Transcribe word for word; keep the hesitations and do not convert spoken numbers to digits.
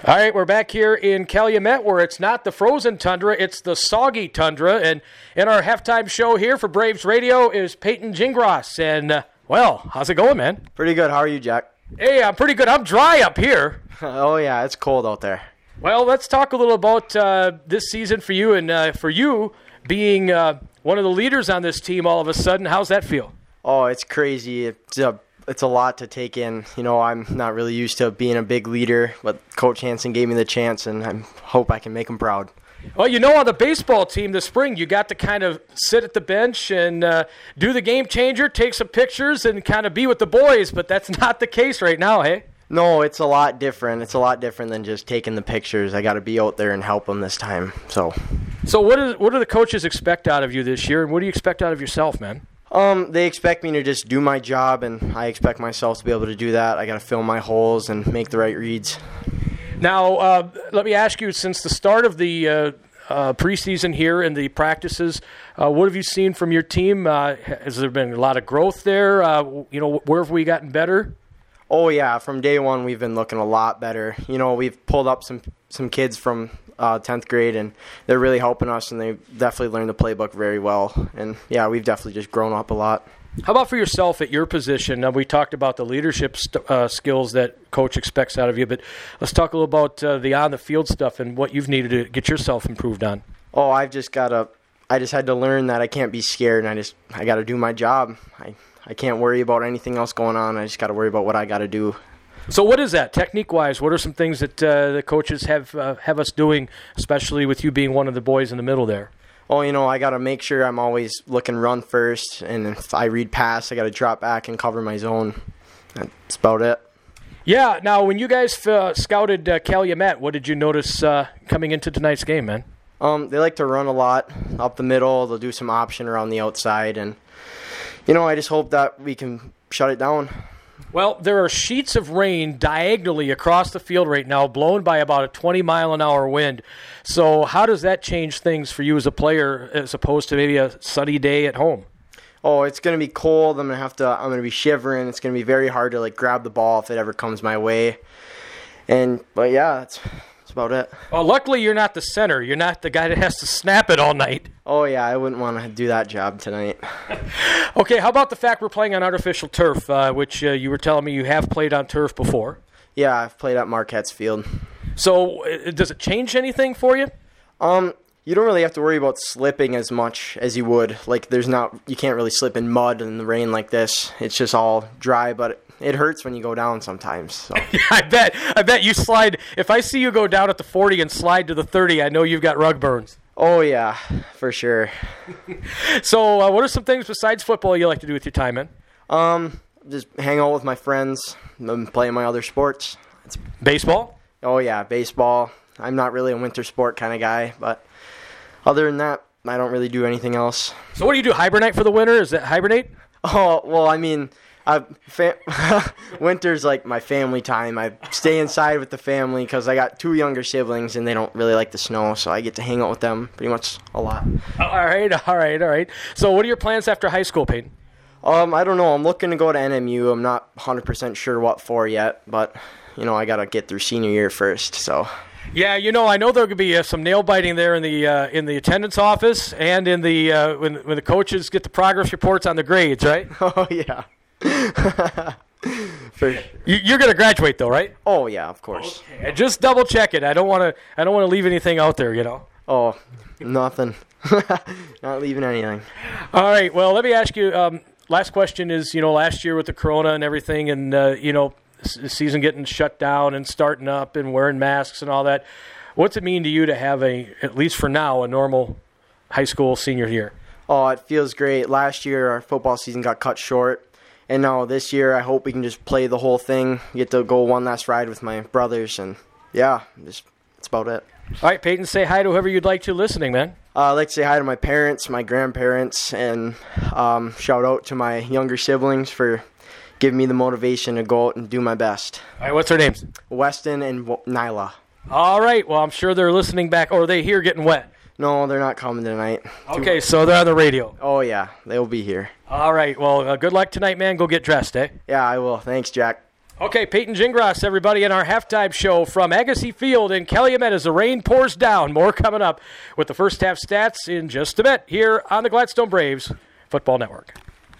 All right, we're back here in Calumet where it's not the frozen tundra, it's the soggy tundra. And in our halftime show here for Braves Radio is Peyton Gingras. And, uh, well, how's it going, man? Pretty good. How are you, Jack? Hey, I'm pretty good. I'm dry up here. Oh, yeah, it's cold out there. Well, let's talk a little about uh, this season for you. And uh, for you being uh, one of the leaders on this team all of a sudden, how's that feel? Oh, it's crazy. It's a It's a lot to take in. You know, I'm not really used to being a big leader, but Coach Hansen gave me the chance, and I hope I can make him proud. Well, you know, on the baseball team this spring, you got to kind of sit at the bench and uh, do the game changer, take some pictures, and kind of be with the boys, but that's not the case right now, hey? No, it's a lot different. It's a lot different than just taking the pictures. I got to be out there and help them this time. So, so what, is, what do the coaches expect out of you this year, and what do you expect out of yourself, man? Um, they expect me to just do my job, and I expect myself to be able to do that. I got to fill my holes and make the right reads. Now, uh, let me ask you, since the start of the uh, uh, preseason here and the practices, uh, what have you seen from your team? Uh, has there been a lot of growth there? Uh, you know, where have we gotten better? Oh, yeah. From day one, we've been looking a lot better. You know, we've pulled up some, some kids from uh, tenth grade, and they're really helping us, and they definitely learned the playbook very well. And, yeah, we've definitely just grown up a lot. How about for yourself at your position? Now, we talked about the leadership st- uh, skills that Coach expects out of you, but let's talk a little about uh, the on-the-field stuff and what you've needed to get yourself improved on. Oh, I've just got to – I just had to learn that I can't be scared, and I just – I got to do my job. I I can't worry about anything else going on. I just got to worry about what I got to do. So what is that, technique-wise? What are some things that uh, the coaches have uh, have us doing, especially with you being one of the boys in the middle there? Oh, you know, I got to make sure I'm always looking run first, and if I read pass, I got to drop back and cover my zone. That's about it. Yeah, now when you guys uh, scouted uh, Calumet, what did you notice uh, coming into tonight's game, man? Um, they like to run a lot up the middle. They'll do some option around the outside, and you know, I just hope that we can shut it down. Well, there are sheets of rain diagonally across the field right now, blown by about a twenty mile an hour wind. So how does that change things for you as a player as opposed to maybe a sunny day at home? Oh, it's going to be cold. I'm going to have to, I'm going to be shivering. It's going to be very hard to, like, grab the ball if it ever comes my way. And, but, yeah, that's, that's about it. Well, luckily you're not the center. You're not the guy that has to snap it all night. Oh, yeah, I wouldn't want to do that job tonight. Okay, how about the fact we're playing on artificial turf, uh, which uh, you were telling me you have played on turf before? Yeah, I've played at Marquette's Field. So uh, does it change anything for you? Um, you don't really have to worry about slipping as much as you would. Like, there's not, you can't really slip in mud in the rain like this. It's just all dry, but it, it hurts when you go down sometimes. So. Yeah, I bet. I bet you slide. If I see you go down at the forty and slide to the thirty, I know you've got rug burns. Oh, yeah, for sure. So uh, what are some things besides football you like to do with your time, man? Um, just hang out with my friends and play my other sports. It's baseball? Oh, yeah, baseball. I'm not really a winter sport kind of guy, but other than that, I don't really do anything else. So what do you do, hibernate for the winter? Is that hibernate? Oh, well, I mean, I, fa- winter's like my family time. I stay inside with the family because I got two younger siblings and they don't really like the snow, so I get to hang out with them pretty much a lot. All right, all right, all right. So what are your plans after high school, Peyton? Um, I don't know. I'm looking to go to N M U. I'm not one hundred percent sure what for yet, but, you know, I got to get through senior year first, so... Yeah, you know, I know there could be uh, some nail biting there in the uh, in the attendance office and in the uh, when when the coaches get the progress reports on the grades, right? Oh yeah. For, you, you're going to graduate though, right? Oh yeah, of course. Okay. Just double check it. I don't want to. I don't want to leave anything out there, you know. Oh, nothing. Not leaving anything. All right. Well, let me ask you. Um, last question is, you know, last year with the corona and everything, and uh, you know. The season getting shut down and starting up and wearing masks and all that. What's it mean to you to have a, at least for now, a normal high school senior year? Oh, it feels great. Last year our football season got cut short, and now this year I hope we can just play the whole thing, get to go one last ride with my brothers, and yeah, just, that's about it. All right, Peyton, say hi to whoever you'd like to listening, man. Uh, I'd like to say hi to my parents, my grandparents, and um, shout out to my younger siblings for give me the motivation to go out and do my best. All right, what's their names? Weston and w- Nyla. All right, well, I'm sure they're listening back, or are they here getting wet? No, they're not coming tonight. Okay, Too- so they're on the radio. Oh, yeah, they'll be here. All right, well, uh, good luck tonight, man. Go get dressed, eh? Yeah, I will. Thanks, Jack. Okay, Peyton Gingras, everybody, in our halftime show from Agassi Field in Calumet as the rain pours down. More coming up with the first half stats in just a bit here on the Gladstone Braves Football Network.